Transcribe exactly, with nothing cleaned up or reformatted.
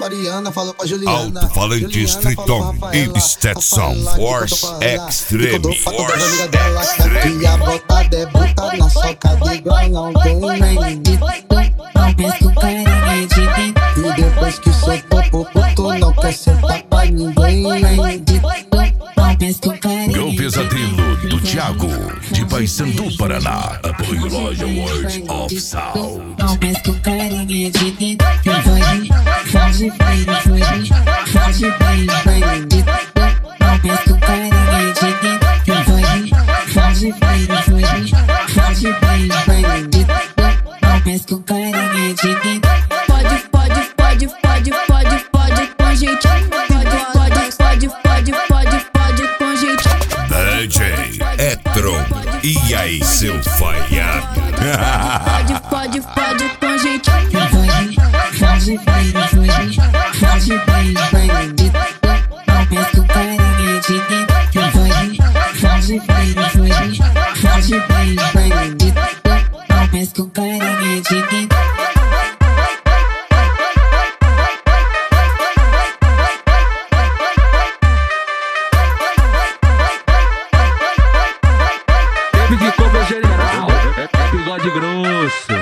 Mariana falou pra Juliana. Alto-falante Streeton e Stetson Force Extreme. Force Extreme. E a botada é bruta na soca de igual não tem nem. E depois que soltou pro puto não quer sentar pra ninguém. Meu pesadelo do Thiago, de Paysandu, Paraná. Apoio Loja World of Sound. Não pensa que o carinha de dentro foge, foge bem, foge, foge bem, bem. Não pensa que o carinha de dentro foge, foge bem, foge, foge bem, bem. Não pensa que o carinha de dentro pode, pode, pode, pode, pode, pode com jeitinho. Pode, pode, pode, pode, pode, pode com jeitinho. D J Etron, e aí seu falhado? Pode, pode, pode com jeitinho. Foge, foge bem, foge, foge bem, bem. Não pensa que o carinha de dentro foge, foge bem, foge, foge bem, bem. Não pensa que o carinha de dentro Teve de cover general, é bigode grosso.